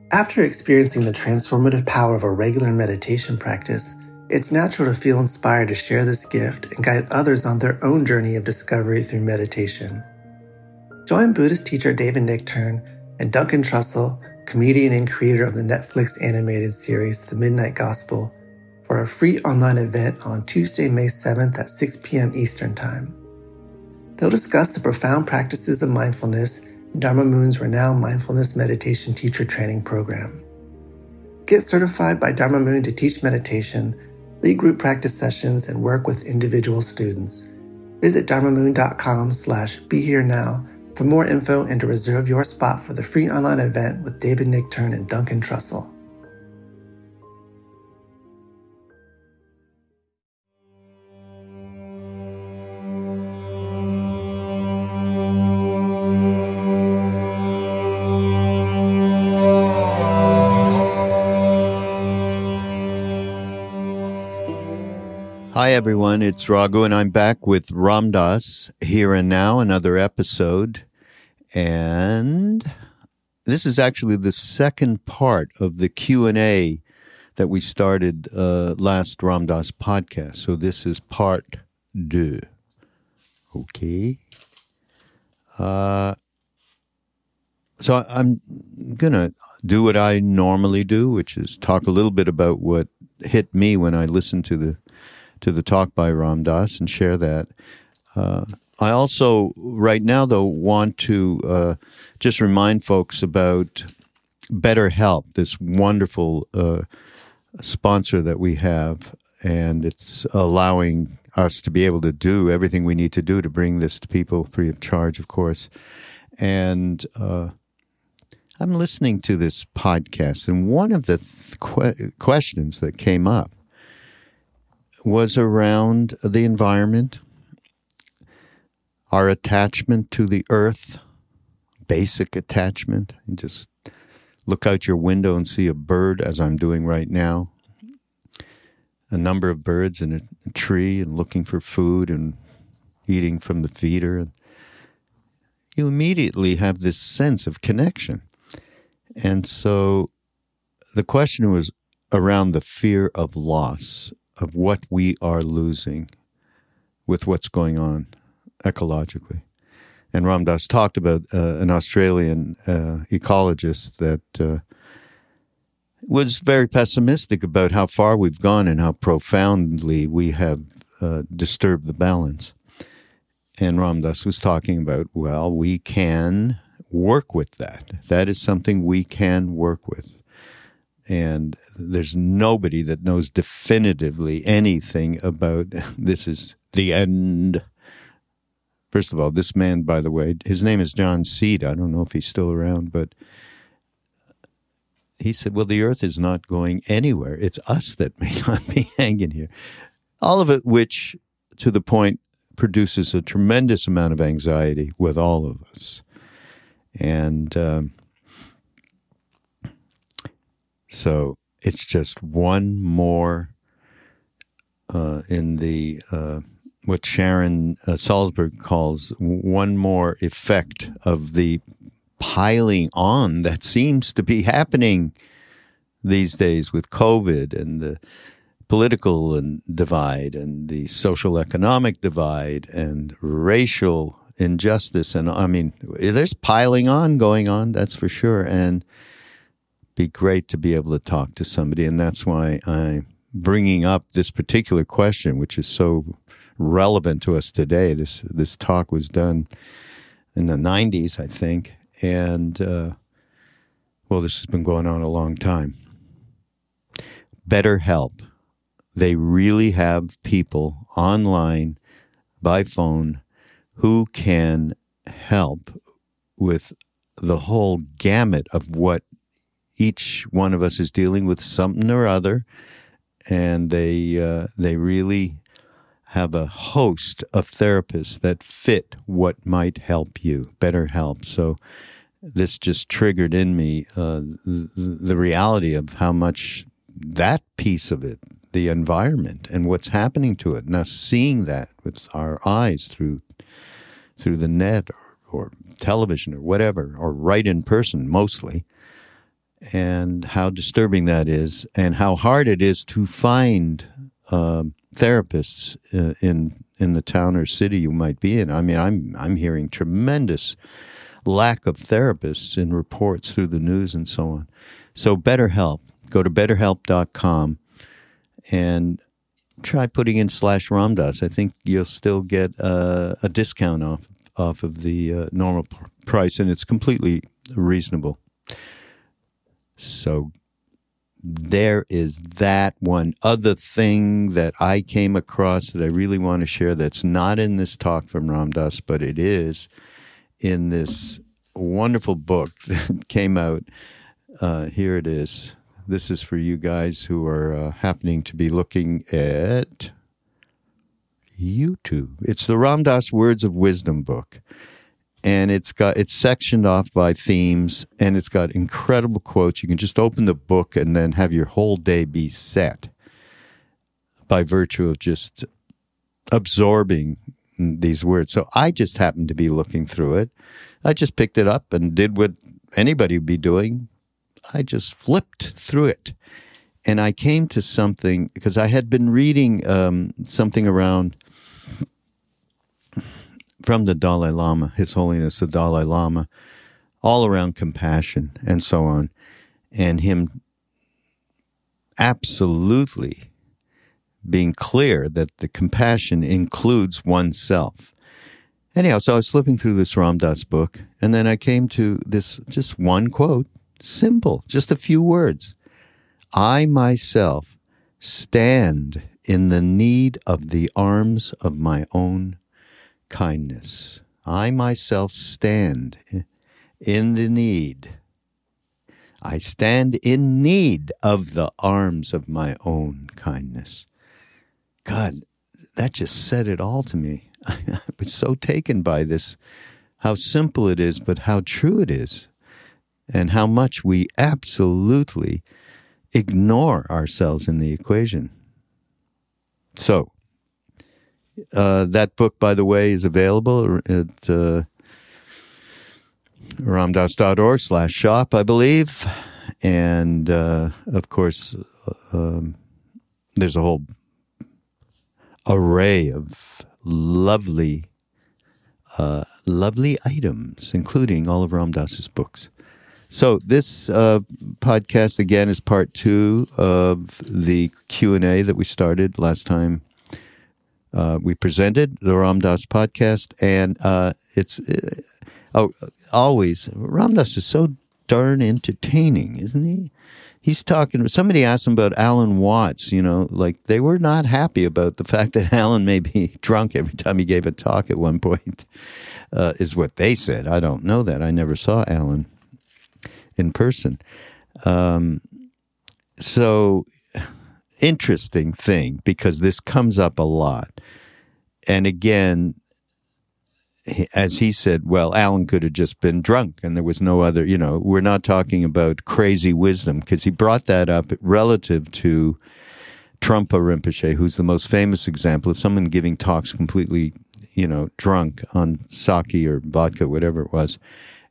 After experiencing the transformative power of a regular meditation practice, it's natural to feel inspired to share this gift and guide others on their own journey of discovery through meditation. Join Buddhist teacher David Nichtern and Duncan Trussell, comedian and creator of the Netflix animated series The Midnight Gospel, for a free online event on Tuesday, May 7th at 6 p.m. Eastern Time. They'll discuss the profound practices of mindfulness in Dharma Moon's renowned mindfulness meditation teacher training program. Get certified by Dharma Moon to teach meditation, lead group practice sessions, and work with individual students. Visit dharmamoon.com/beherenow for more info and to reserve your spot for the free online event with David Nichtern and Duncan Trussell. Hi, everyone. It's Raghu, and I'm back with Ram Dass, Here and Now, another episode. And this is actually the second part of the Q&A that we started last Ram Dass podcast. So this is part 2. Okay. So I'm going to do what I normally do, which is talk a little bit about what hit me when I listened to the talk by Ram Dass and share that. I also, right now, though, want to just remind folks about BetterHelp, this wonderful sponsor that we have, and it's allowing us to be able to do everything we need to do to bring this to people free of charge, of course. And I'm listening to this podcast, and one of the questions that came up was around the environment, our attachment to the earth, basic attachment. You just look out your window and see a bird, as I'm doing right now, a number of birds in a tree and looking for food and eating from the feeder. And you immediately have this sense of connection. And so the question was around the fear of loss, of what we are losing with what's going on ecologically. And Ram Dass talked about an Australian ecologist that was very pessimistic about how far we've gone and how profoundly we have disturbed the balance. And Ram Dass was talking about, well, we can work with that. That is something we can work with. And there's nobody that knows definitively anything about this is the end. First of all, this man, by the way, his name is John Seed. I don't know if he's still around, but he said, well, the earth is not going anywhere. It's us that may not be hanging here. All of it, which, to the point, produces a tremendous amount of anxiety with all of us. And so it's just one more in the what Sharon Salzberg calls one more effect of the piling on that seems to be happening these days with COVID and the political and divide and the social economic divide and racial injustice. And I mean, there's piling on going on, that's for sure. And be great to be able to talk to somebody, and that's why I'm bringing up this particular question, which is so relevant to us today. This talk was done in the 90s, I think, and well, this has been going on a long time. BetterHelp. They really have people online, by phone, who can help with the whole gamut of what each one of us is dealing with, something or other, and they really have a host of therapists that fit what might help you, BetterHelp. So this just triggered in me the reality of how much that piece of it, the environment and what's happening to it, and us seeing that with our eyes through the net or television or whatever, or right in person mostly, and how disturbing that is, and how hard it is to find therapists in the town or city you might be in. I mean, I'm hearing tremendous lack of therapists in reports through the news and so on. So BetterHelp, go to betterhelp.com and try putting in /Ram Dass. I think you'll still get a discount off of the normal price, and it's completely reasonable. So there is that one other thing that I came across that I really want to share that's not in this talk from Ram Dass, but it is in this wonderful book that came out. Here it is. This is for you guys who are happening to be looking at YouTube. It's the Ram Dass Words of Wisdom book. And it's sectioned off by themes, and it's got incredible quotes. You can just open the book and then have your whole day be set by virtue of just absorbing these words. So I just happened to be looking through it. I just picked it up and did what anybody would be doing. I just flipped through it. And I came to something, because I had been reading something around from the Dalai Lama, His Holiness the Dalai Lama, all around compassion and so on, and him absolutely being clear that the compassion includes oneself. Anyhow, so I was flipping through this Ram Dass book, and then I came to this just one quote, simple, just a few words. I myself stand in the need of the arms of my own kindness. I myself stand in the need. I stand in need of the arms of my own kindness. God, that just said it all to me. I was so taken by this, how simple it is, but how true it is, and how much we absolutely ignore ourselves in the equation. So, that book, by the way, is available at ramdass.org/shop, I believe. And, of course, there's a whole array of lovely items, including all of Ram Dass's books. So this podcast, again, is part 2 of the Q&A that we started last time. We presented the Ram Dass podcast, and it's always, Ram Dass is so darn entertaining, isn't he? He's talking, somebody asked him about Alan Watts, like they were not happy about the fact that Alan may be drunk every time he gave a talk at one point, is what they said. I don't know that. I never saw Alan in person. So interesting thing, because this comes up a lot. And again, as he said, well, Alan could have just been drunk and there was no other, we're not talking about crazy wisdom, because he brought that up relative to Trungpa Rinpoche, who's the most famous example of someone giving talks completely, drunk on sake or vodka, whatever it was.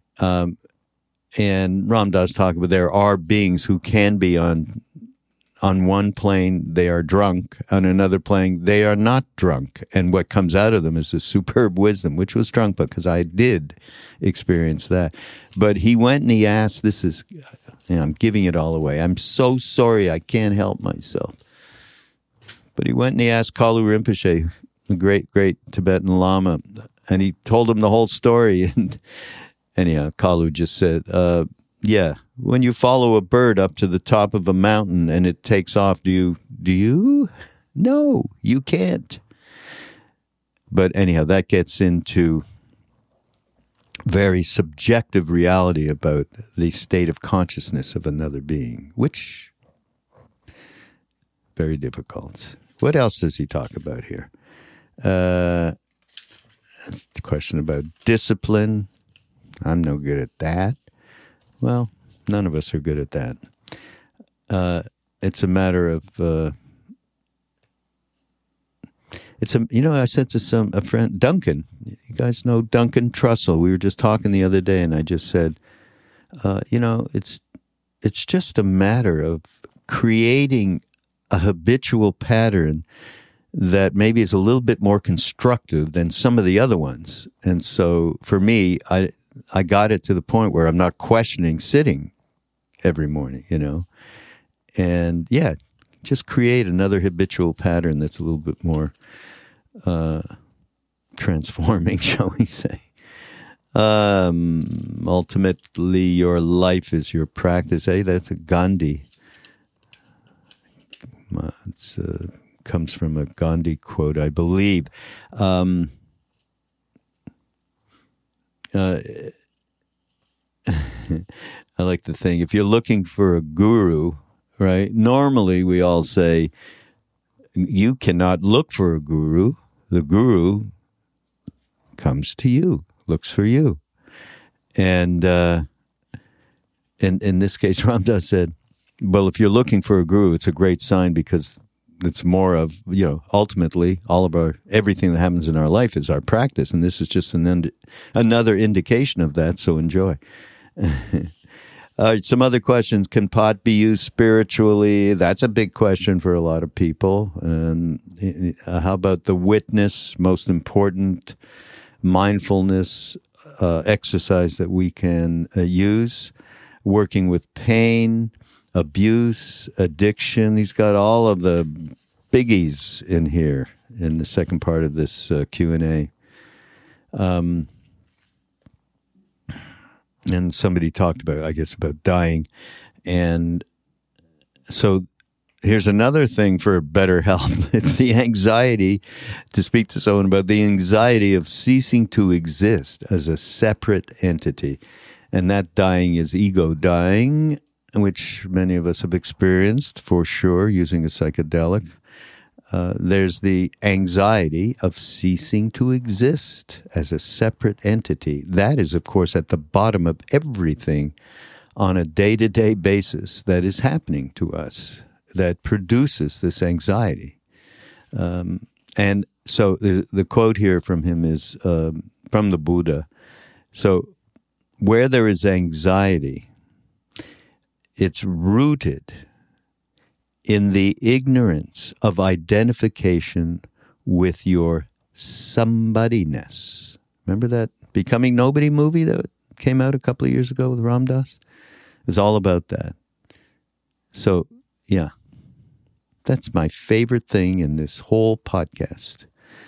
And Ram Dass talked about there are beings who can be on one plane, they are drunk. On another plane, they are not drunk. And what comes out of them is this superb wisdom, which was Trungpa, because I did experience that. But he went and he asked, I'm giving it all away. I'm so sorry, I can't help myself. But he went and he asked Kalu Rinpoche, the great, great Tibetan Lama, and he told him the whole story. And anyhow, Kalu just said, yeah, when you follow a bird up to the top of a mountain and it takes off, do you? No, you can't. But anyhow, that gets into very subjective reality about the state of consciousness of another being, which very difficult. What else does he talk about here? The question about discipline. I'm no good at that. Well, none of us are good at that. It's a matter of, I said to a friend, Duncan, you guys know Duncan Trussell. We were just talking the other day, and I just said, it's just a matter of creating a habitual pattern that maybe is a little bit more constructive than some of the other ones. And so for me, I got it to the point where I'm not questioning sitting every morning, and just create another habitual pattern that's a little bit more transforming, shall we say. Ultimately, your life is your practice. Hey, that's a Gandhi. It comes from a Gandhi quote, I believe. I like to think, if you're looking for a guru, right? Normally, we all say, you cannot look for a guru. The guru comes to you, looks for you. And in this case, Ram Dass said, well, if you're looking for a guru, it's a great sign, because it's more of, ultimately, everything that happens in our life is our practice. And this is just another indication of that. So enjoy. All right, some other questions. Can pot be used spiritually? That's a big question for a lot of people. How about the witness, most important mindfulness exercise that we can use? Working with pain, abuse, addiction. He's got all of the biggies in here in the second part of this Q&A. And somebody talked about dying. And so here's another thing for better health. It's the anxiety, to speak to someone about the anxiety of ceasing to exist as a separate entity. And that dying is ego dying, which many of us have experienced for sure using a psychedelic. There's the anxiety of ceasing to exist as a separate entity. That is, of course, at the bottom of everything on a day-to-day basis that is happening to us that produces this anxiety. And so the quote here from him is from the Buddha. So where there is anxiety, it's rooted in the ignorance of identification with your somebodyness. Remember that Becoming Nobody movie that came out a couple of years ago with Ram Dass? It's all about that. So, yeah, that's my favorite thing in this whole podcast.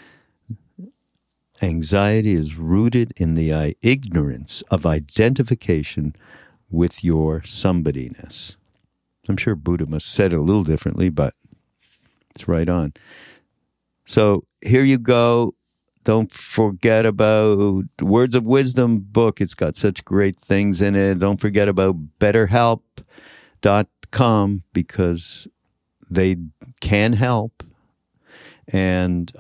Anxiety is rooted in the ignorance of identification with your somebodyness. I'm sure Buddha must have said it a little differently, but it's right on. So here you go. Don't forget about Words of Wisdom book. It's got such great things in it. Don't forget about BetterHelp.com, because they can help. And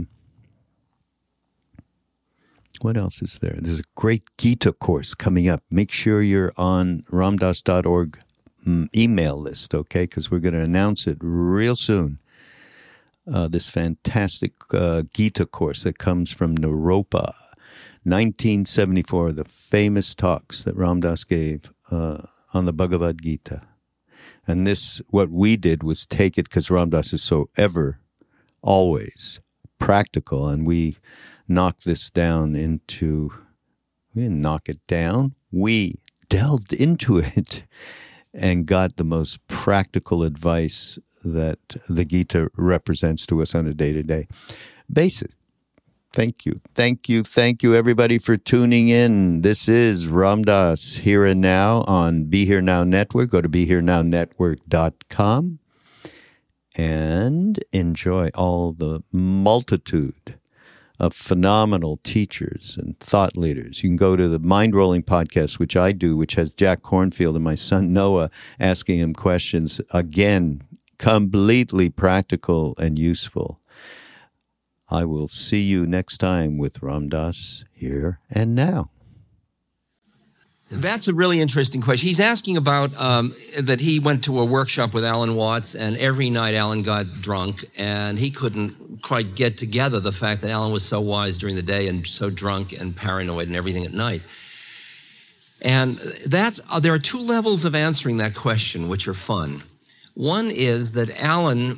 what else is there? There's a great Gita course coming up. Make sure you're on ramdass.org email list, okay? Because we're going to announce it real soon. This fantastic Gita course that comes from Naropa, 1974, the famous talks that Ram Dass gave on the Bhagavad Gita. And this, what we did was take it, because Ram Dass is so always practical, and we knocked this down into, we didn't knock it down, we delved into it and got the most practical advice that the Gita represents to us on a day-to-day basis. Thank you. Thank you. Thank you, everybody, for tuning in. This is Ram Dass Here and Now on Be Here Now Network. Go to BeHereNowNetwork.com and enjoy all the multitude of phenomenal teachers and thought leaders. You can go to the Mind Rolling podcast, which I do, which has Jack Kornfield and my son Noah asking him questions. Again, completely practical and useful. I will see you next time with Ram Dass Here and Now. That's a really interesting question. He's asking about that he went to a workshop with Alan Watts, and every night Alan got drunk, and he couldn't quite get together the fact that Alan was so wise during the day and so drunk and paranoid and everything at night. And there are two levels of answering that question, which are fun. One is that Alan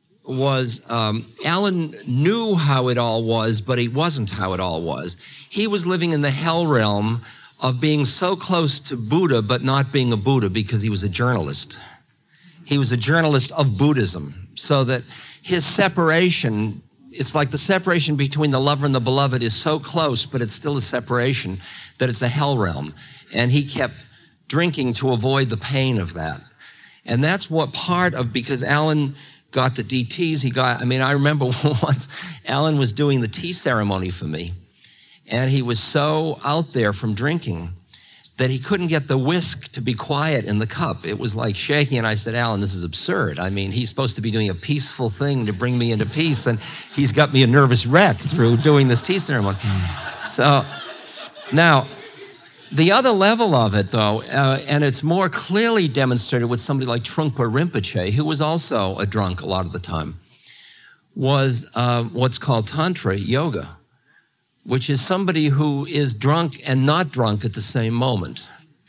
knew how it all was, but he wasn't how it all was. He was living in the hell realm of being so close to Buddha, but not being a Buddha because he was a journalist. He was a journalist of Buddhism, so that his separation, it's like the separation between the lover and the beloved is so close, but it's still a separation, that it's a hell realm. And he kept drinking to avoid the pain of that. And that's what because Alan got the DTs, I remember once Alan was doing the tea ceremony for me, and he was so out there from drinking that he couldn't get the whisk to be quiet in the cup. It was like shaking, and I said, Alan, this is absurd. He's supposed to be doing a peaceful thing to bring me into peace, and he's got me a nervous wreck through doing this tea ceremony. So now, the other level of it, though, and it's more clearly demonstrated with somebody like Trungpa Rinpoche, who was also a drunk a lot of the time, was what's called Tantra yoga, which is somebody who is drunk and not drunk at the same moment,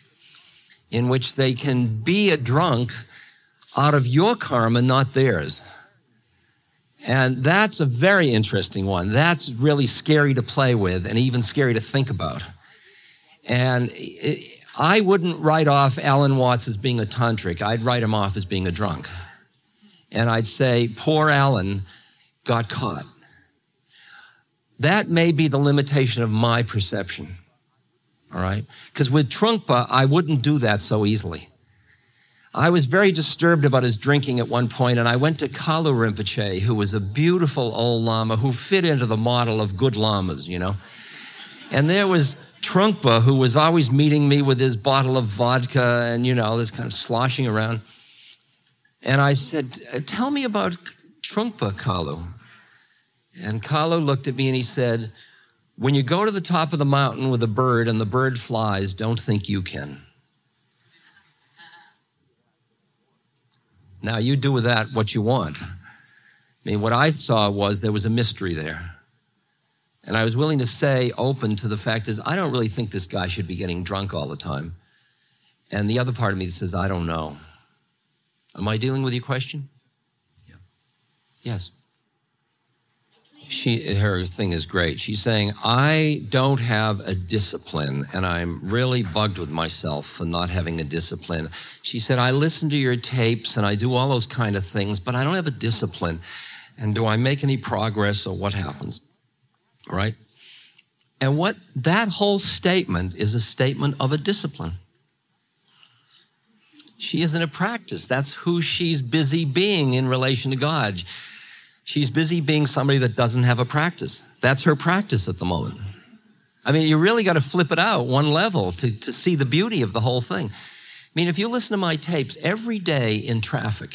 in which they can be a drunk out of your karma, not theirs. And that's a very interesting one. That's really scary to play with and even scary to think about. And I wouldn't write off Alan Watts as being a tantric. I'd write him off as being a drunk. And I'd say, poor Alan got caught. That may be the limitation of my perception, all right? Because with Trungpa, I wouldn't do that so easily. I was very disturbed about his drinking at one point, and I went to Kalu Rinpoche, who was a beautiful old Lama who fit into the model of good Lamas, And there was Trungpa, who was always meeting me with his bottle of vodka and, this kind of sloshing around. And I said, tell me about Trungpa, Kalu. And Kalu looked at me and he said, when you go to the top of the mountain with a bird and the bird flies, don't think you can. Now, you do with that what you want. What I saw was there was a mystery there. And I was willing to say, open to the fact is, I don't really think this guy should be getting drunk all the time. And the other part of me that says, I don't know. Am I dealing with your question? Yeah. Yes. Her thing is great. She's saying, I don't have a discipline, and I'm really bugged with myself for not having a discipline. She said, I listen to your tapes, and I do all those kind of things, but I don't have a discipline. And do I make any progress, or what happens? Right? And that whole statement is a statement of a discipline. She is in a practice. That's who she's busy being in relation to God. She's busy being somebody that doesn't have a practice. That's her practice at the moment. You really got to flip it out one level to see the beauty of the whole thing. If you listen to my tapes every day in traffic,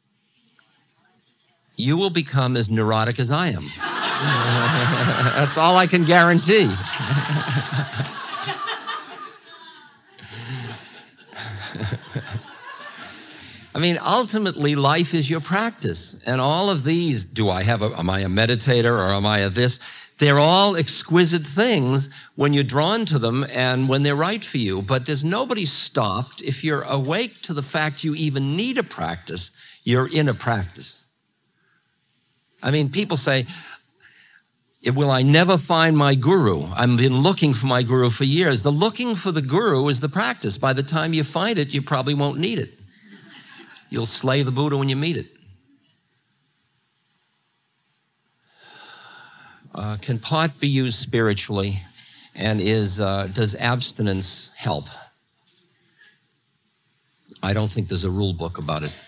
you will become as neurotic as I am. That's all I can guarantee. Ultimately, life is your practice. And all of these, am I a meditator or am I a this? They're all exquisite things when you're drawn to them and when they're right for you. But there's nobody stopped. If you're awake to the fact you even need a practice, you're in a practice. People say, will I never find my guru? I've been looking for my guru for years. The looking for the guru is the practice. By the time you find it, you probably won't need it. You'll slay the Buddha when you meet it. Can pot be used spiritually, and does abstinence help? I don't think there's a rule book about it.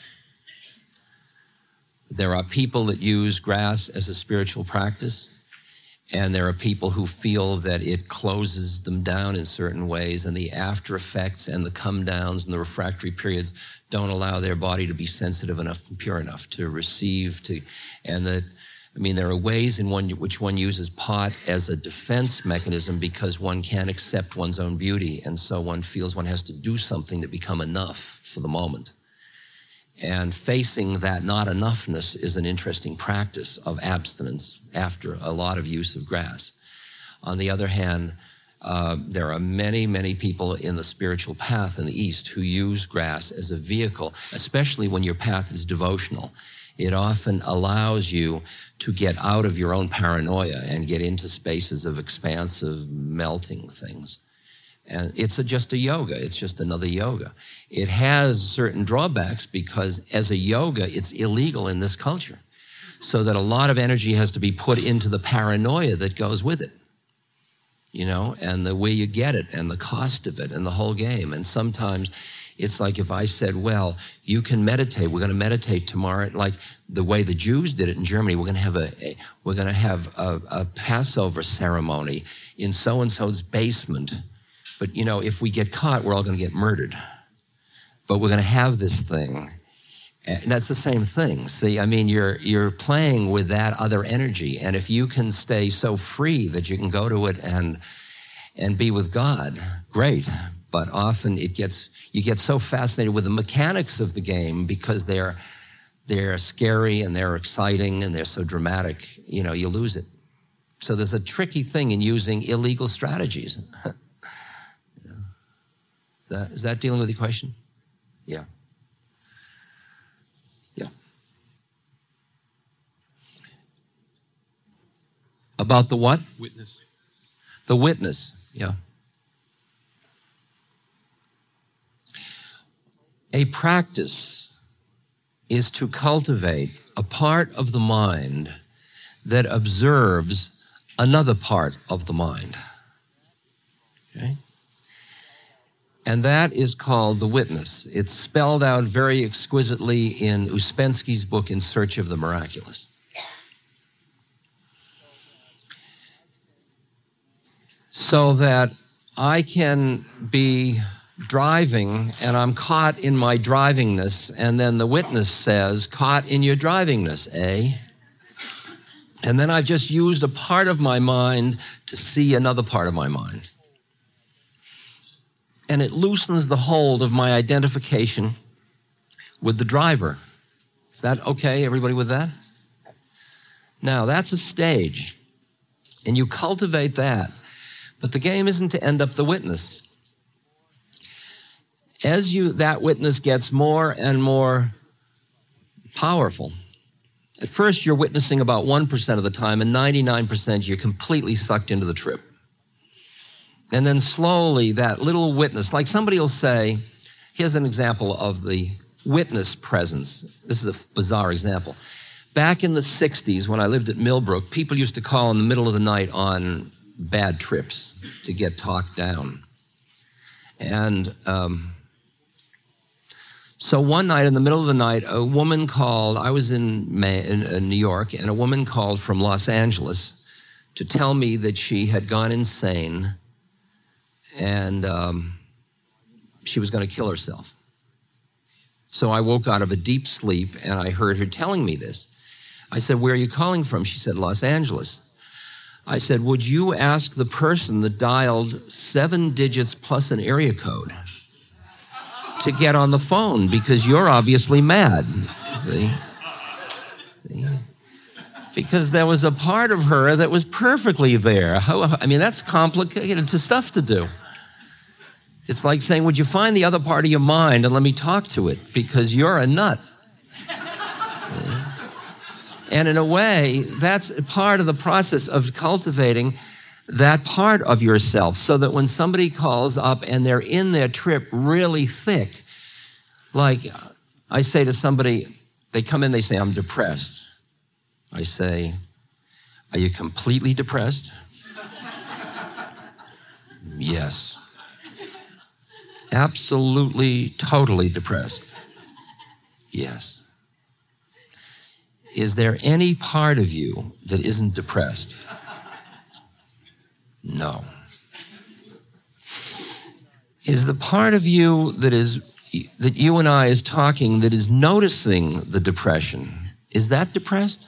There are people that use grass as a spiritual practice, and there are people who feel that it closes them down in certain ways, and the after effects and the come downs and the refractory periods don't allow their body to be sensitive enough and pure enough to receive, there are ways in which one uses pot as a defense mechanism because one can't accept one's own beauty, and so one feels one has to do something to become enough for the moment. And facing that not enoughness is an interesting practice of abstinence after a lot of use of grass. On the other hand, There are many, many people in the spiritual path in the East who use grass as a vehicle, especially when your path is devotional. It often allows you to get out of your own paranoia and get into spaces of expansive, melting things. And it's just a yoga. It's just another yoga. It has certain drawbacks because as a yoga, it's illegal in this culture. So that a lot of energy has to be put into the paranoia that goes with it. You know, and the way you get it and the cost of it and the whole game. And sometimes it's like if I said, well, you can meditate. We're going to meditate tomorrow, like the way the Jews did it in Germany. We're going to have a Passover ceremony in so-and-so's basement. But, you know, if we get caught, we're all going to get murdered. But we're going to have this thing. And that's the same thing. See, I mean, you're playing with that other energy. And if you can stay so free that you can go to it and be with God, great. But often you get so fascinated with the mechanics of the game because they're scary and they're exciting and they're so dramatic, you know, you lose it. So there's a tricky thing in using illegal strategies. Is that dealing with the question? Yeah. Yeah. About the what? Witness. The witness, yeah. A practice is to cultivate a part of the mind that observes another part of the mind. Okay? And that is called the witness. It's spelled out very exquisitely in Ouspensky's book, In Search of the Miraculous. So that I can be driving and I'm caught in my drivingness, and then the witness says, caught in your drivingness, eh? And then I've just used a part of my mind to see another part of my mind. And it loosens the hold of my identification with the driver. Is that okay, everybody with that? Now, that's a stage, and you cultivate that. But the game isn't to end up the witness. As that witness gets more and more powerful, at first you're witnessing about 1% of the time, and 99% you're completely sucked into the trip. And then slowly that little witness, like somebody will say, here's an example of the witness presence. This is a bizarre example. Back in the 60s, when I lived at Millbrook, people used to call in the middle of the night on bad trips to get talked down. And so one night, in the middle of the night, a woman called. I was in New York, and a woman called from Los Angeles to tell me that she had gone insane and she was going to kill herself. So I woke out of a deep sleep, and I heard her telling me this. I said, where are you calling from? She said, Los Angeles. I said, would you ask the person that dialed 7 digits plus an area code to get on the phone, because you're obviously mad, see? Because there was a part of her that was perfectly there. I mean, that's complicated stuff to do. It's like saying, would you find the other part of your mind and let me talk to it, because you're a nut. And in a way, that's part of the process of cultivating that part of yourself, so that when somebody calls up and they're in their trip really thick, like I say to somebody, they come in, they say, I'm depressed. I say, are you completely depressed? Yes. Absolutely, totally depressed. Yes. Is there any part of you that isn't depressed? No. Is the part of you that you and I is talking, that is noticing the depression, is that depressed?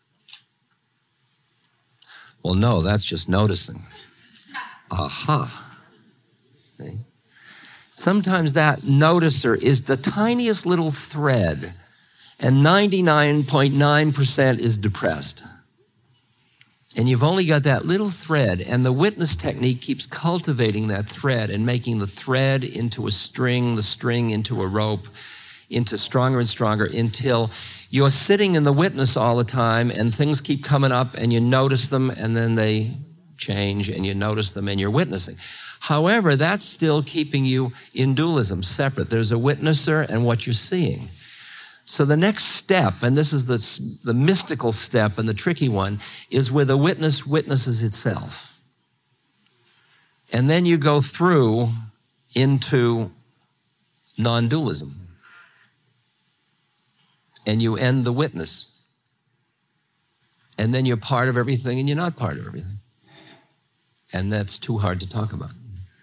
Well, no, that's just noticing. Aha. See? Sometimes that noticer is the tiniest little thread, and 99.9% is depressed. And you've only got that little thread, and the witness technique keeps cultivating that thread and making the thread into a string, the string into a rope, into stronger and stronger until you're sitting in the witness all the time and things keep coming up and you notice them and then they change and you notice them and you're witnessing. However, that's still keeping you in dualism, separate. There's a witnesser and what you're seeing. So the next step, and this is the mystical step and the tricky one, is where the witness witnesses itself. And then you go through into non-dualism. And you end the witness. And then you're part of everything and you're not part of everything. And that's too hard to talk about.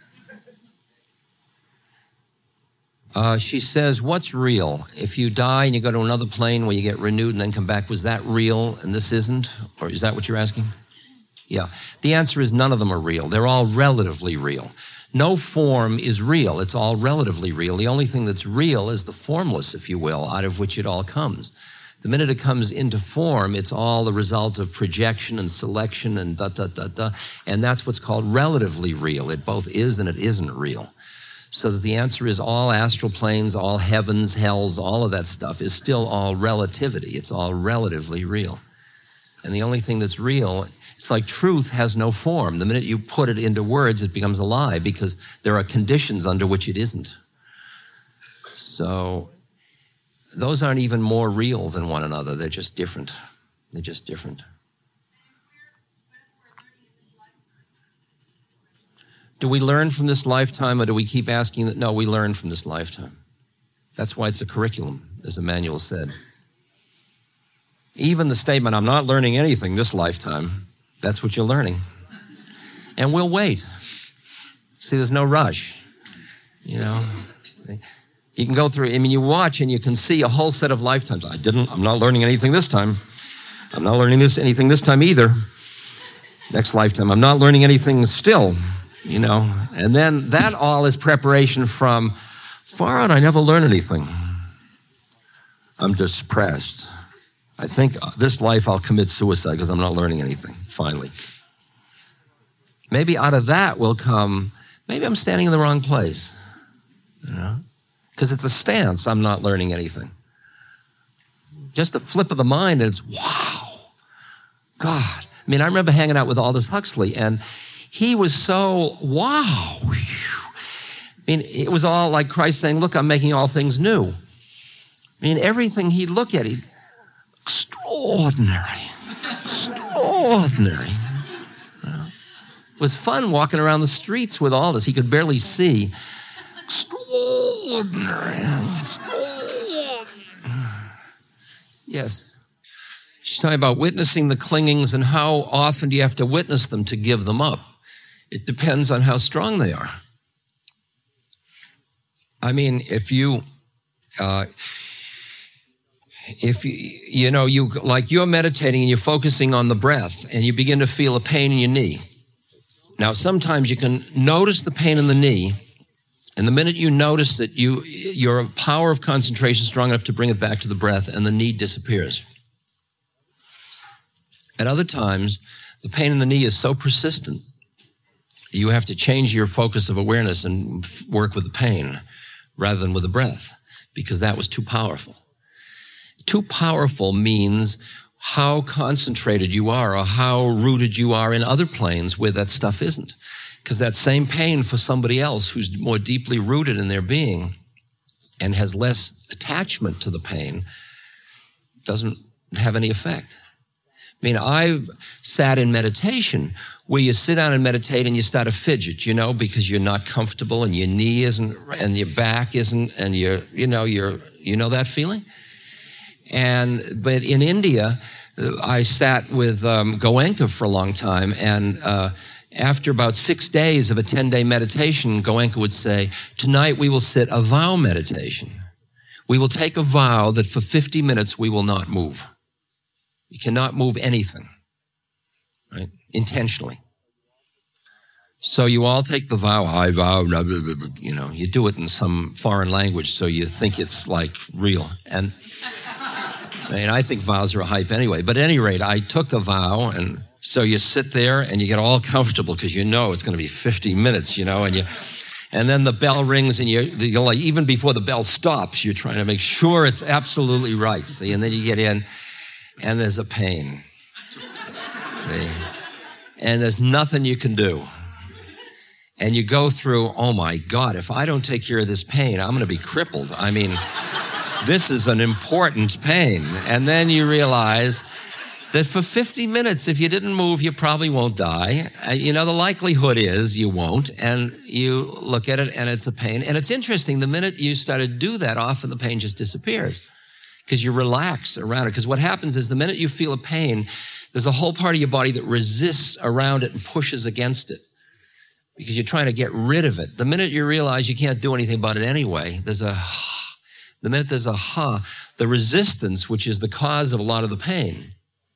She says, what's real? If you die and you go to another plane where you get renewed and then come back, was that real and this isn't? Or is that what you're asking? Yeah. The answer is none of them are real. They're all relatively real. No form is real. It's all relatively real. The only thing that's real is the formless, if you will, out of which it all comes. The minute it comes into form, it's all the result of projection and selection and and that's what's called relatively real. It both is and it isn't real. So that the answer is all astral planes, all heavens, hells, all of that stuff is still all relativity. It's all relatively real. And the only thing that's real, it's like truth has no form. The minute you put it into words, it becomes a lie because there are conditions under which it isn't. So those aren't even more real than one another. They're just different. They're just different. Do we learn from this lifetime or do we keep asking that? No, we learn from this lifetime. That's why it's a curriculum, as Emmanuel said. Even the statement, I'm not learning anything this lifetime, that's what you're learning. And we'll wait. See, there's no rush. You know, you can go through, you watch and you can see a whole set of lifetimes. I'm not learning anything this time. I'm not learning anything this time either. Next lifetime, I'm not learning anything still. You know, and then that all is preparation from far out. I never learn anything. I'm just depressed. I think this life I'll commit suicide because I'm not learning anything, finally. Maybe out of that will come, maybe I'm standing in the wrong place, you know, because it's a stance, I'm not learning anything. Just a flip of the mind, and it's, wow, God. I mean, I remember hanging out with Aldous Huxley, and he was so, wow. I mean, it was all like Christ saying, look, I'm making all things new. I mean, everything he'd look at, extraordinary. Extraordinary. It was fun walking around the streets with Aldous. He could barely see. Extraordinary. Extraordinary. Yes. She's talking about witnessing the clingings and how often do you have to witness them to give them up. It depends on how strong they are. I mean, if you're meditating and you're focusing on the breath and you begin to feel a pain in your knee. Now, sometimes you can notice the pain in the knee, and the minute you notice it, your power of concentration is strong enough to bring it back to the breath, and the knee disappears. At other times, the pain in the knee is so persistent, you have to change your focus of awareness and work with the pain rather than with the breath, because that was too powerful. Too powerful means how concentrated you are or how rooted you are in other planes where that stuff isn't. Because that same pain for somebody else who's more deeply rooted in their being and has less attachment to the pain doesn't have any effect. I mean, I've sat in meditation where you sit down and meditate and you start to fidget, you know, because you're not comfortable and your knee isn't and your back isn't and you know that feeling? But in India, I sat with Goenka for a long time, and after about 6 days of a 10-day meditation, Goenka would say, tonight we will sit a vow meditation. We will take a vow that for 50 minutes we will not move. You cannot move anything, right? Intentionally. So you all take the vow, I vow, blah, blah, blah, blah, you know, you do it in some foreign language so you think it's like real. And I think vows are a hype anyway. But at any rate, I took the vow and So you sit there and you get all comfortable because you know it's going to be 50 minutes, and then the bell rings and you're like, even before the bell stops, you're trying to make sure it's absolutely right. See, and then you get in and there's a pain. See? And there's nothing you can do. And you go through, oh my God, if I don't take care of this pain, I'm going to be crippled. I mean, this is an important pain. And then you realize that for 50 minutes, if you didn't move, you probably won't die. The likelihood is you won't. And you look at it and it's a pain. And it's interesting, the minute you start to do that, often the pain just disappears because you relax around it. Because what happens is the minute you feel a pain, there's a whole part of your body that resists around it and pushes against it because you're trying to get rid of it. The minute you realize you can't do anything about it anyway, the minute there's the resistance, which is the cause of a lot of the pain,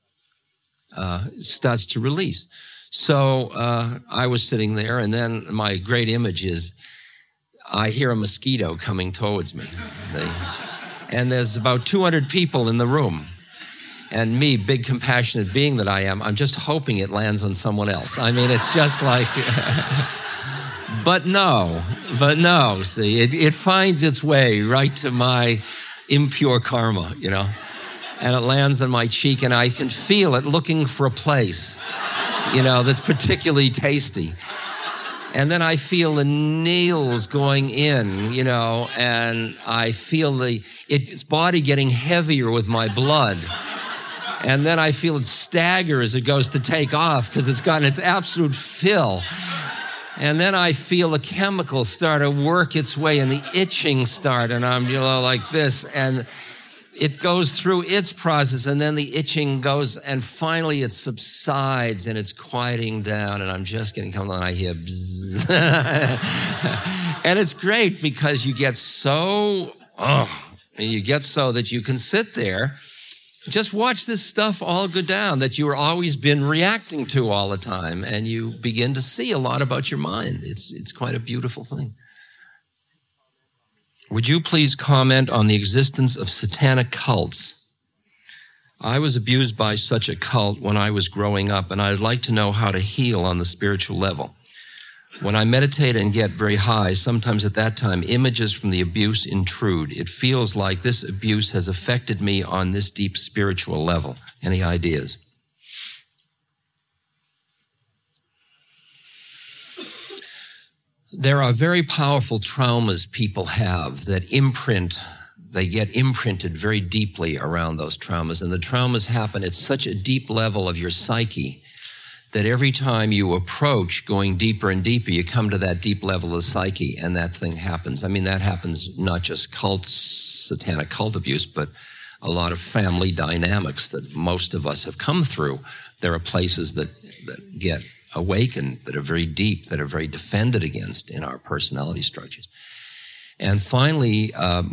starts to release. So I was sitting there, and then my great image is I hear a mosquito coming towards me. And there's about 200 people in the room. And me, big compassionate being that I am, I'm just hoping it lands on someone else. I mean, it's just like... But no, see, it finds its way right to my impure karma, and it lands on my cheek, and I can feel it looking for a place, that's particularly tasty. And then I feel the needles going in, and I feel its body getting heavier with my blood. And then I feel it stagger as it goes to take off because it's gotten its absolute fill. And then I feel the chemicals start to work its way and the itching start, and I'm, like this, and it goes through its process, and then the itching goes, and finally it subsides and it's quieting down, and I'm just getting comfortable, and I hear bzzz. And it's great because you get so that you can sit there, just watch this stuff all go down that you were always been reacting to all the time, and you begin to see a lot about your mind. It's quite a beautiful thing. Would you please comment on the existence of satanic cults? I was abused by such a cult when I was growing up, and I'd like to know how to heal on the spiritual level. When I meditate and get very high, sometimes at that time, images from the abuse intrude. It feels like this abuse has affected me on this deep spiritual level. Any ideas? There are very powerful traumas people have that they get imprinted very deeply around those traumas. And the traumas happen at such a deep level of your psyche that every time you approach going deeper and deeper, you come to that deep level of psyche, and that thing happens. I mean, that happens not just satanic cult abuse, but a lot of family dynamics that most of us have come through. There are places that get awakened, that are very deep, that are very defended against in our personality structures. And finally,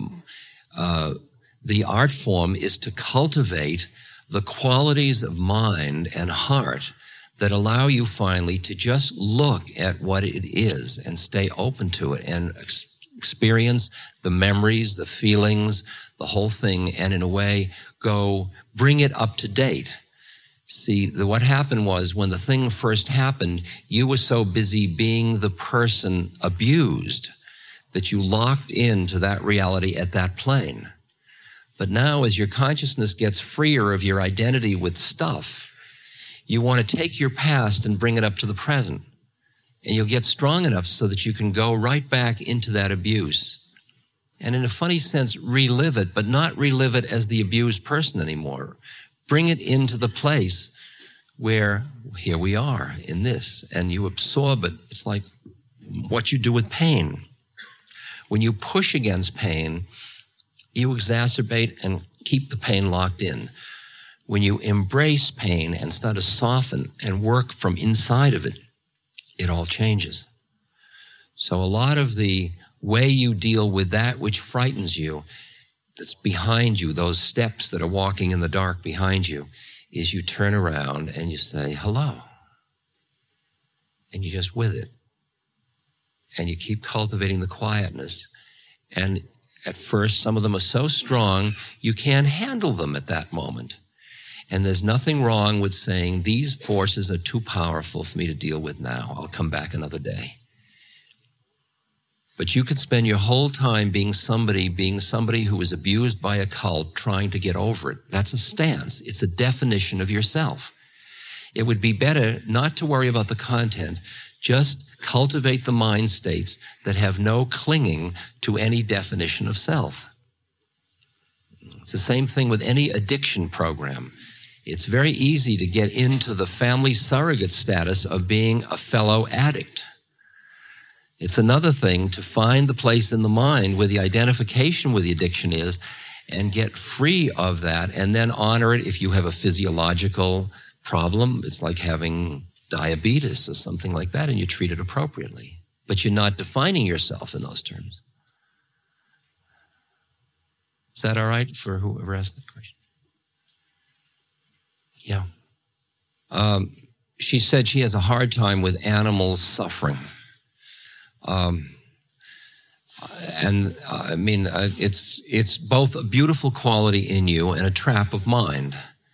the art form is to cultivate the qualities of mind and heart that allow you finally to just look at what it is and stay open to it and experience the memories, the feelings, the whole thing, and in a way bring it up to date. See, what happened was when the thing first happened, you were so busy being the person abused that you locked into that reality at that plane. But now as your consciousness gets freer of your identity with stuff, you want to take your past and bring it up to the present. And you'll get strong enough so that you can go right back into that abuse. And in a funny sense, relive it, but not relive it as the abused person anymore. Bring it into the place where here we are in this, and you absorb it. It's like what you do with pain. When you push against pain, you exacerbate and keep the pain locked in. When you embrace pain and start to soften and work from inside of it, it all changes. So a lot of the way you deal with that which frightens you, that's behind you, those steps that are walking in the dark behind you, is you turn around and you say, hello. And you're just with it. And you keep cultivating the quietness. And at first, some of them are so strong, you can't handle them at that moment. And there's nothing wrong with saying, these forces are too powerful for me to deal with now. I'll come back another day. But you could spend your whole time being somebody who was abused by a cult, trying to get over it. That's a stance. It's a definition of yourself. It would be better not to worry about the content, just cultivate the mind states that have no clinging to any definition of self. It's the same thing with any addiction program. It's very easy to get into the family surrogate status of being a fellow addict. It's another thing to find the place in the mind where the identification with the addiction is and get free of that and then honor it if you have a physiological problem. It's like having diabetes or something like that, and you treat it appropriately. But you're not defining yourself in those terms. Is that all right for whoever asked the question? Yeah. She said she has a hard time with animals suffering. It's both a beautiful quality in you and a trap of mind.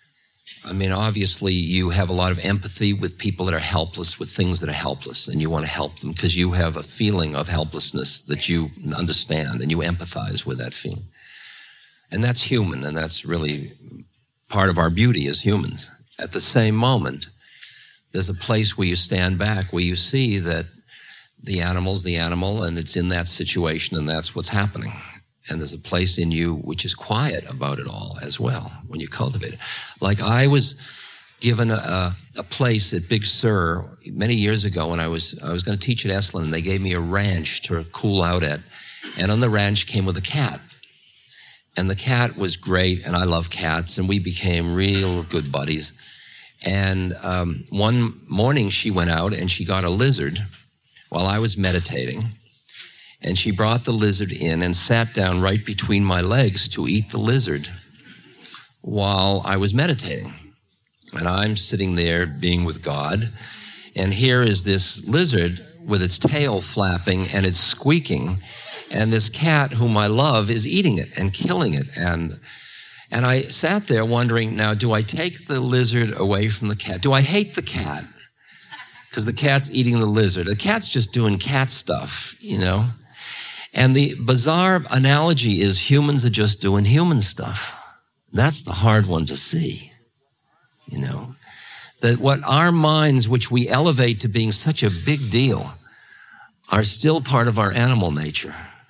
I mean, obviously you have a lot of empathy with people that are helpless, with things that are helpless, and you want to help them because you have a feeling of helplessness that you understand and you empathize with that feeling. And that's human, and that's really part of our beauty as humans. At the same moment, there's a place where you stand back, where you see that the animal's the animal, and it's in that situation, and that's what's happening. And there's a place in you which is quiet about it all as well when you cultivate it. Like I was given a place at Big Sur many years ago when I was going to teach at Esalen, and they gave me a ranch to cool out at. And on the ranch came with a cat. And the cat was great, and I love cats, and we became real good buddies. And one morning she went out and she got a lizard while I was meditating. And she brought the lizard in and sat down right between my legs to eat the lizard while I was meditating. And I'm sitting there being with God. And here is this lizard with its tail flapping and it's squeaking. And this cat, whom I love, is eating it and killing it. And I sat there wondering, now, do I take the lizard away from the cat? Do I hate the cat? Because the cat's eating the lizard. The cat's just doing cat stuff, you know? And the bizarre analogy is humans are just doing human stuff. That's the hard one to see, you know? That what our minds, which we elevate to being such a big deal, are still part of our animal nature.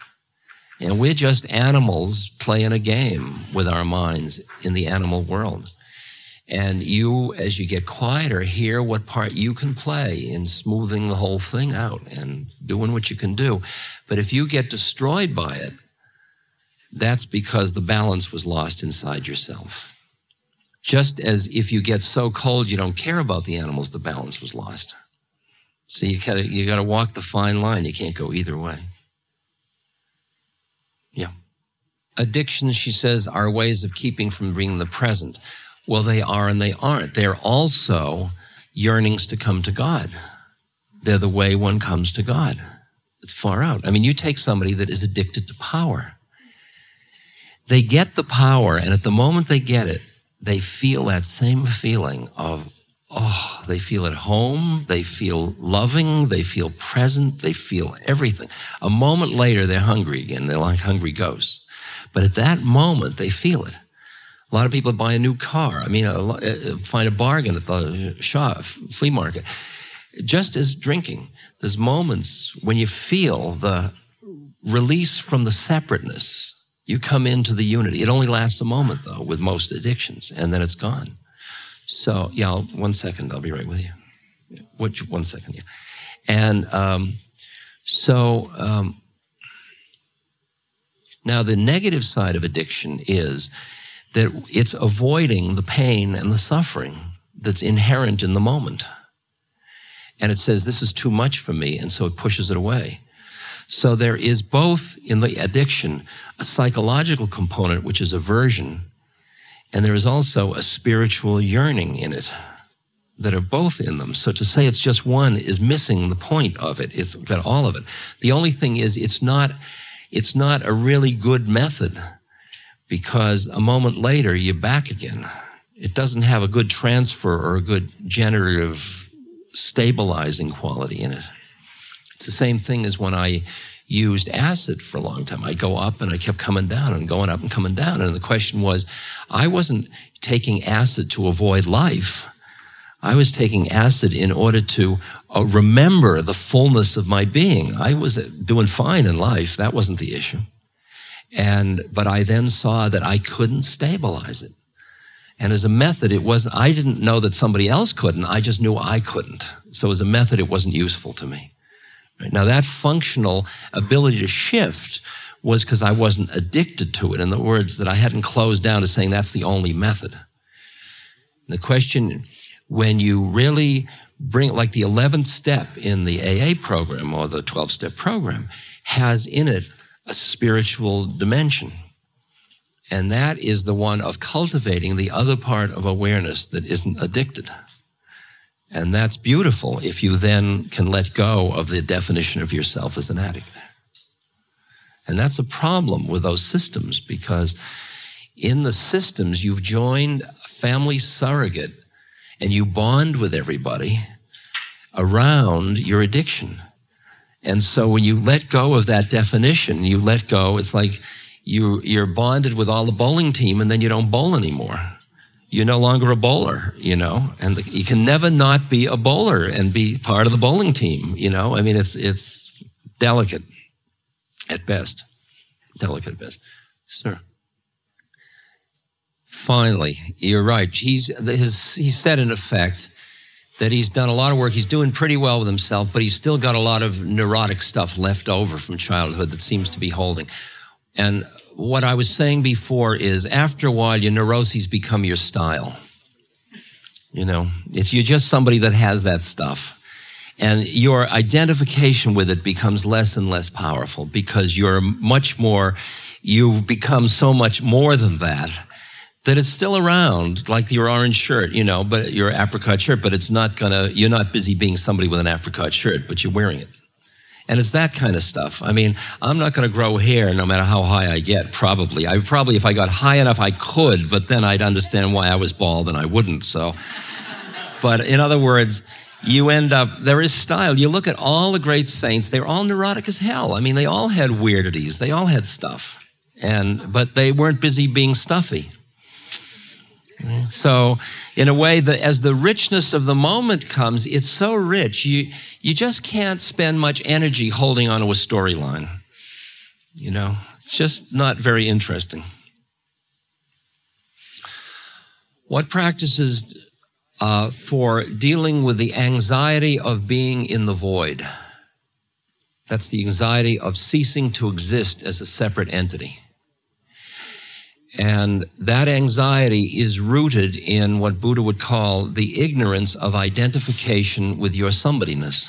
And we're just animals playing a game with our minds in the animal world. And you, as you get quieter, hear what part you can play in smoothing the whole thing out and doing what you can do. But if you get destroyed by it, that's because the balance was lost inside yourself. Just as if you get so cold you don't care about the animals, the balance was lost. So you gotta walk the fine line. You can't go either way. Yeah. Addictions, she says, are ways of keeping from being in the present. Well, they are and they aren't. They're also yearnings to come to God. They're the way one comes to God. It's far out. I mean, you take somebody that is addicted to power. They get the power, and at the moment they get it, they feel that same feeling of, oh, they feel at home, they feel loving, they feel present, they feel everything. A moment later, they're hungry again. They're like hungry ghosts. But at that moment, they feel it. A lot of people buy a new car. I mean, find a bargain at the flea market. Just as drinking, there's moments when you feel the release from the separateness. You come into the unity. It only lasts a moment, though, with most addictions, and then it's gone. So, yeah, 1 second. I'll be right with you. 1 second, yeah. And now the negative side of addiction is that it's avoiding the pain and the suffering that's inherent in the moment. And it says, this is too much for me, and so it pushes it away. So there is both in the addiction a psychological component, which is aversion, and there is also a spiritual yearning in it that are both in them. So to say it's just one is missing the point of it. It's got all of it. The only thing is it's not a really good method, because a moment later, you're back again. It doesn't have a good transfer or a good generative stabilizing quality in it. It's the same thing as when I used acid for a long time. I'd go up and I kept coming down and going up and coming down. And the question was, I wasn't taking acid to avoid life. I was taking acid in order to remember the fullness of my being. I was doing fine in life. That wasn't the issue. But I then saw that I couldn't stabilize it. And as a method, I didn't know that somebody else couldn't. I just knew I couldn't. So as a method, it wasn't useful to me. Right? Now, that functional ability to shift was because I wasn't addicted to it. In other words, that I hadn't closed down to saying that's the only method. The question, when you really bring, like the 11th step in the AA program or the 12-step program, has in it a spiritual dimension. And that is the one of cultivating the other part of awareness that isn't addicted. And that's beautiful if you then can let go of the definition of yourself as an addict. And that's a problem with those systems, because in the systems you've joined a family surrogate and you bond with everybody around your addiction. And so when you let go of that definition, you let go, it's like you're bonded with all the bowling team and then you don't bowl anymore. You're no longer a bowler, and you can never not be a bowler and be part of the bowling team, I mean, it's delicate at best. Delicate at best. Sir. Finally, you're right. He said, in effect, that he's done a lot of work. He's doing pretty well with himself, but he's still got a lot of neurotic stuff left over from childhood that seems to be holding. And what I was saying before is, after a while, your neuroses become your style. You're just somebody that has that stuff. And your identification with it becomes less and less powerful, because you've become so much more than that it's still around, like your orange shirt, but your apricot shirt, but you're not busy being somebody with an apricot shirt, but you're wearing it. And it's that kind of stuff. I mean, I'm not going to grow hair no matter how high I get, probably. If I got high enough, I could, but then I'd understand why I was bald and I wouldn't, so. But in other words, you end up, there is style. You look at all the great saints, they're all neurotic as hell. I mean, they all had weirdities. They all had stuff. But they weren't busy being stuffy. So, in a way, as the richness of the moment comes, it's so rich, you just can't spend much energy holding on to a storyline. It's just not very interesting. What practices for dealing with the anxiety of being in the void? That's the anxiety of ceasing to exist as a separate entity. And that anxiety is rooted in what Buddha would call the ignorance of identification with your somebodyness.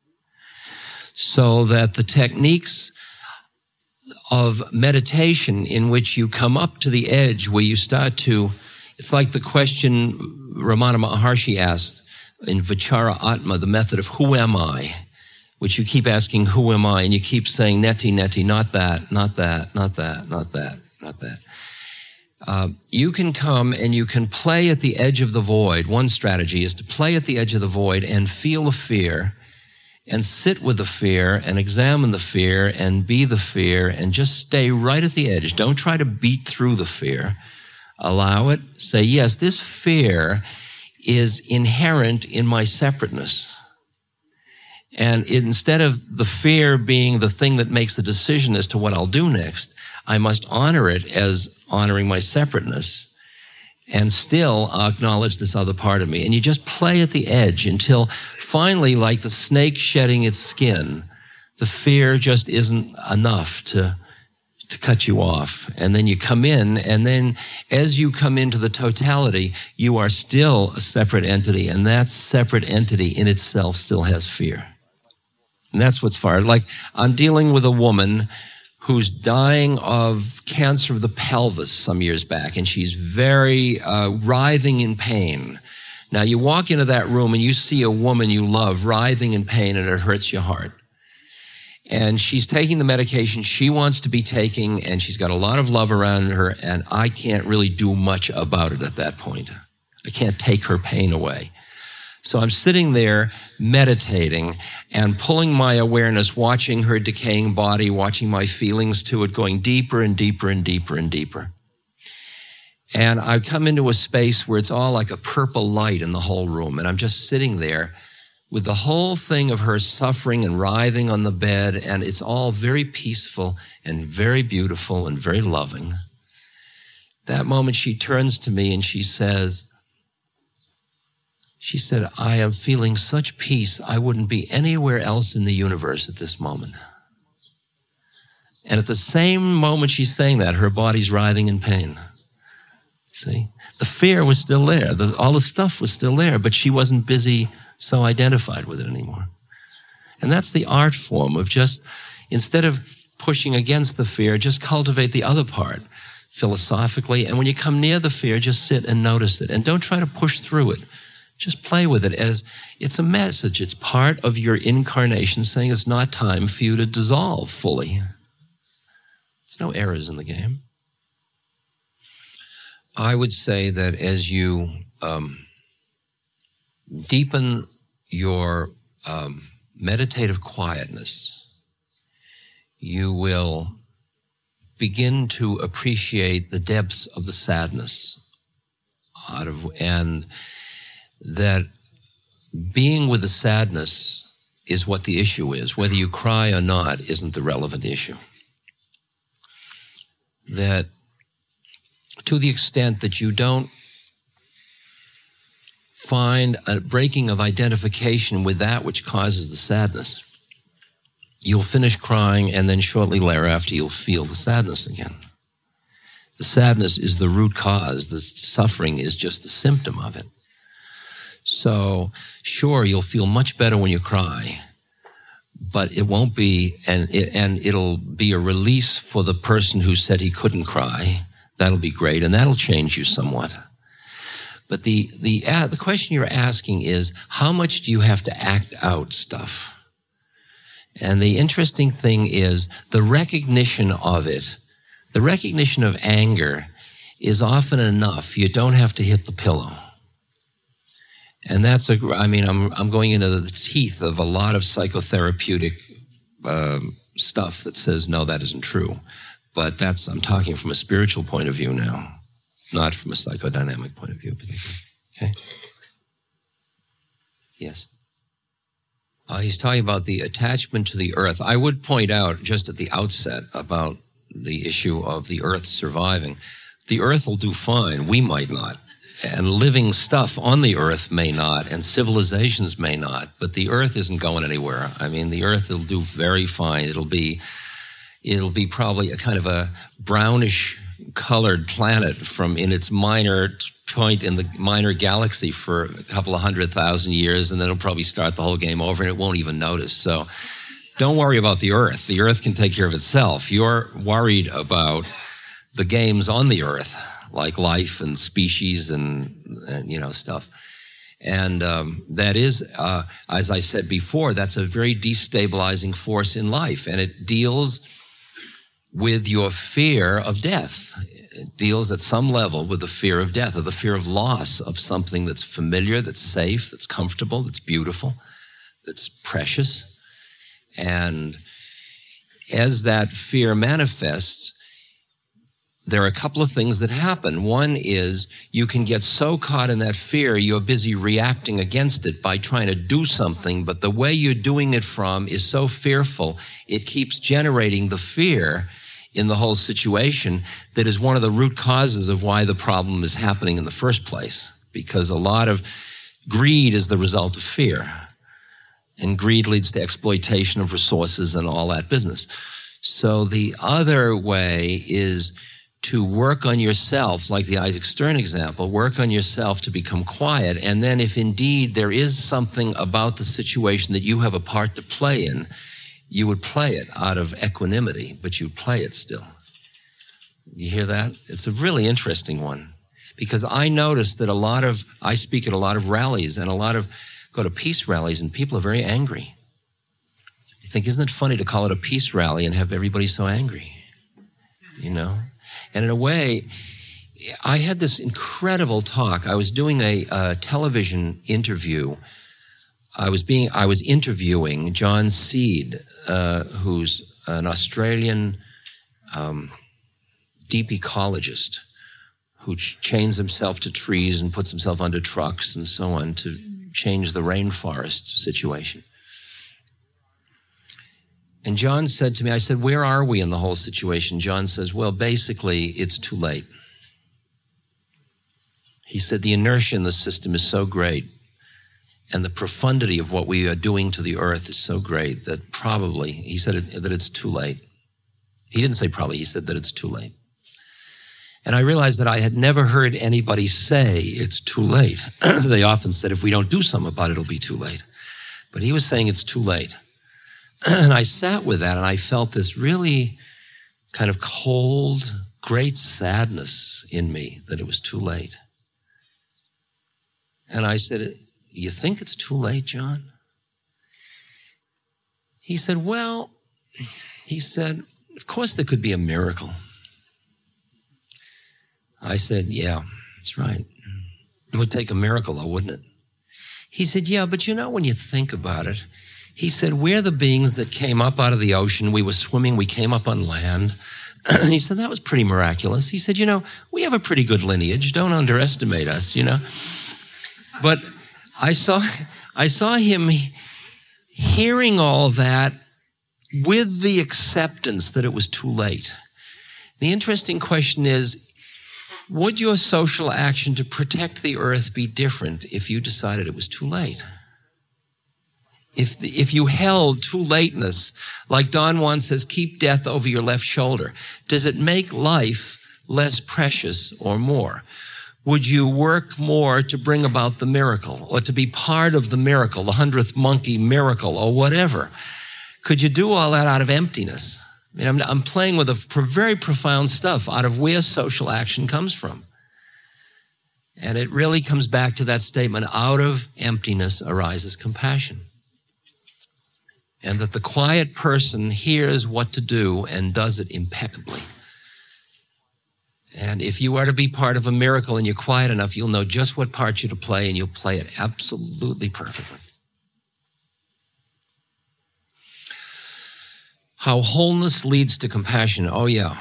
So that the techniques of meditation in which you come up to the edge where you start to, it's like the question Ramana Maharshi asked in Vichara Atma, the method of who am I? Which you keep asking, who am I? And you keep saying, neti, neti, not that, not that, not that, not that, not that. You can come and you can play at the edge of the void. One strategy is to play at the edge of the void and feel the fear and sit with the fear and examine the fear and be the fear and just stay right at the edge. Don't try to beat through the fear. Allow it. Say, yes, this fear is inherent in my separateness. And instead of the fear being the thing that makes the decision as to what I'll do next, I must honor it as honoring my separateness and still acknowledge this other part of me. And you just play at the edge until finally, like the snake shedding its skin, the fear just isn't enough to cut you off. And then you come in, and then as you come into the totality, you are still a separate entity, and that separate entity in itself still has fear. And that's what's far. Like, I'm dealing with a woman who's dying of cancer of the pelvis some years back, and she's very writhing in pain. Now, you walk into that room and you see a woman you love writhing in pain, and it hurts your heart. And she's taking the medication she wants to be taking, and she's got a lot of love around her, and I can't really do much about it at that point. I can't take her pain away. So I'm sitting there meditating and pulling my awareness, watching her decaying body, watching my feelings to it, going deeper and deeper and deeper and deeper. And I come into a space where it's all like a purple light in the whole room. And I'm just sitting there with the whole thing of her suffering and writhing on the bed. And it's all very peaceful and very beautiful and very loving. That moment she turns to me and she said, I am feeling such peace, I wouldn't be anywhere else in the universe at this moment. And at the same moment she's saying that, her body's writhing in pain. See? The fear was still there. All the stuff was still there, but she wasn't busy so identified with it anymore. And that's the art form of just, instead of pushing against the fear, just cultivate the other part philosophically. And when you come near the fear, just sit and notice it. And don't try to push through it. Just play with it as it's a message. It's part of your incarnation saying it's not time for you to dissolve fully. There's no errors in the game. I would say that as you deepen your meditative quietness, you will begin to appreciate the depths of the sadness and that being with the sadness is what the issue is. Whether you cry or not isn't the relevant issue. That to the extent that you don't find a breaking of identification with that which causes the sadness, you'll finish crying and then shortly thereafter you'll feel the sadness again. The sadness is the root cause. The suffering is just a symptom of it. So, sure, you'll feel much better when you cry, but it won't be, and it'll be a release for the person who said he couldn't cry. That'll be great, and that'll change you somewhat. But the question you're asking is, how much do you have to act out stuff? And the interesting thing is the recognition of it. The recognition of anger is often enough. You don't have to hit the pillow. And I'm going into the teeth of a lot of psychotherapeutic stuff that says, no, that isn't true. But I'm talking from a spiritual point of view now, not from a psychodynamic point of view. Okay? Yes? He's talking about the attachment to the earth. I would point out just at the outset about the issue of the earth surviving. The earth will do fine. We might not. And living stuff on the earth may not, and civilizations may not, but the earth isn't going anywhere. I mean, the earth will do very fine. It'll be probably a kind of a brownish colored planet in its minor point in the minor galaxy for a couple of 100,000 years, and then it'll probably start the whole game over and it won't even notice. So don't worry about the earth. The earth can take care of itself. You're worried about the games on the earth, like life and species and stuff. And that is, as I said before, that's a very destabilizing force in life. And it deals with your fear of death. It deals at some level with the fear of death, or the fear of loss of something that's familiar, that's safe, that's comfortable, that's beautiful, that's precious. And as that fear manifests, there are a couple of things that happen. One is you can get so caught in that fear, you're busy reacting against it by trying to do something, but the way you're doing it from is so fearful, it keeps generating the fear in the whole situation that is one of the root causes of why the problem is happening in the first place, because a lot of greed is the result of fear. And greed leads to exploitation of resources and all that business. So the other way is to work on yourself, like the Isaac Stern example, work on yourself to become quiet. And then if indeed there is something about the situation that you have a part to play in, you would play it out of equanimity, but you play it still. You hear that? It's a really interesting one, because I noticed that I speak at a lot of rallies and go to peace rallies, and people are very angry. You think, isn't it funny to call it a peace rally and have everybody so angry? And in a way, I had this incredible talk. I was doing a television interview. I was interviewing John Seed, who's an Australian deep ecologist who chains himself to trees and puts himself under trucks and so on to change the rainforest situation. And John said to me, I said, where are we in the whole situation? John says, well, basically, it's too late. He said, the inertia in the system is so great, and the profundity of what we are doing to the earth is so great that probably, he said that it's too late. He didn't say probably, he said that it's too late. And I realized that I had never heard anybody say it's too late. They often said, if we don't do something about it, it'll be too late. But he was saying it's too late. And I sat with that, and I felt this really kind of cold, great sadness in me that it was too late. And I said, you think it's too late, John? He said, well, of course there could be a miracle. I said, yeah, that's right. It would take a miracle, though, wouldn't it? He said, yeah, but when you think about it, he said, we're the beings that came up out of the ocean. We were swimming. We came up on land. He said, that was pretty miraculous. He said, we have a pretty good lineage. Don't underestimate us, But I saw him hearing all that with the acceptance that it was too late. The interesting question is, would your social action to protect the earth be different if you decided it was too late? If you held too lateness, like Don Juan says, keep death over your left shoulder, does it make life less precious or more? Would you work more to bring about the miracle or to be part of the miracle, the 100th monkey miracle or whatever? Could you do all that out of emptiness? I mean, I'm playing with very profound stuff out of where social action comes from. And it really comes back to that statement, out of emptiness arises compassion. And that the quiet person hears what to do and does it impeccably. And if you are to be part of a miracle and you're quiet enough, you'll know just what part you're to play, and you'll play it absolutely perfectly. How wholeness leads to compassion. Oh, yeah.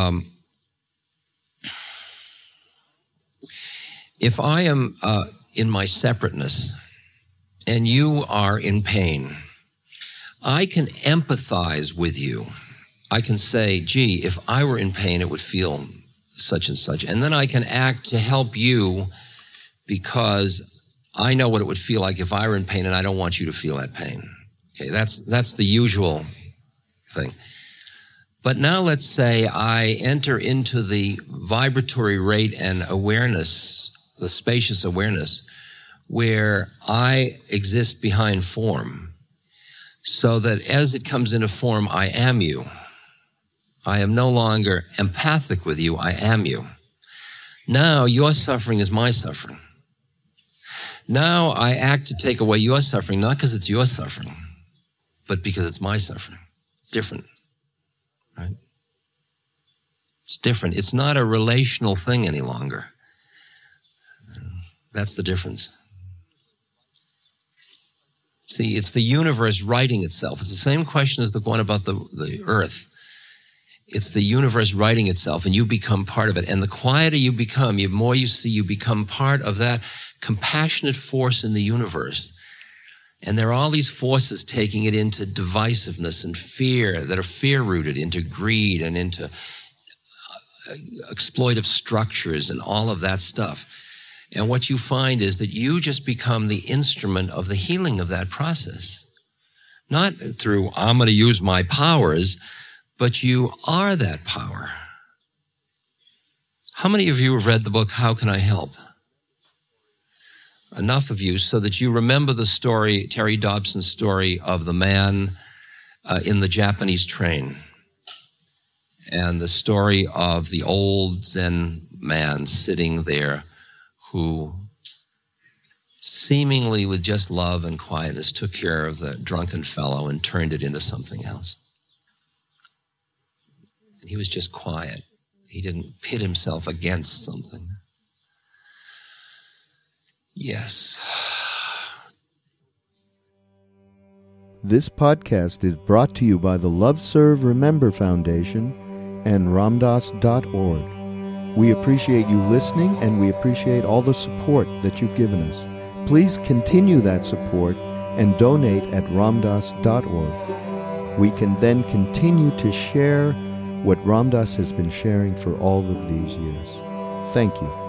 If I am in my separateness and you are in pain, I can empathize with you. I can say, gee, if I were in pain, it would feel such and such. And then I can act to help you because I know what it would feel like if I were in pain, and I don't want you to feel that pain. Okay, that's the usual thing. But now let's say I enter into the vibratory rate and awareness, the spacious awareness, where I exist behind form, so that as it comes into form, I am you. I am no longer empathic with you, I am you. Now your suffering is my suffering. Now I act to take away your suffering, not because it's your suffering, but because it's my suffering. It's different, right? It's different. It's not a relational thing any longer. That's the difference. See, it's the universe righting itself. It's the same question as the one about the earth. It's the universe righting itself, and you become part of it. And the quieter you become, the more you see, you become part of that compassionate force in the universe. And there are all these forces taking it into divisiveness and fear that are fear-rooted, into greed and into exploitive structures and all of that stuff. And what you find is that you just become the instrument of the healing of that process. Not through, I'm going to use my powers, but you are that power. How many of you have read the book, How Can I Help? Enough of you so that you remember the story, Terry Dobson's story of the man in the Japanese train, and the story of the old Zen man sitting there who seemingly with just love and quietness took care of the drunken fellow and turned it into something else. And he was just quiet. He didn't pit himself against something. Yes. This podcast is brought to you by the Love Serve Remember Foundation and Ramdas.org. We appreciate you listening, and we appreciate all the support that you've given us. Please continue that support and donate at Ramdas.org. We can then continue to share what Ramdas has been sharing for all of these years. Thank you.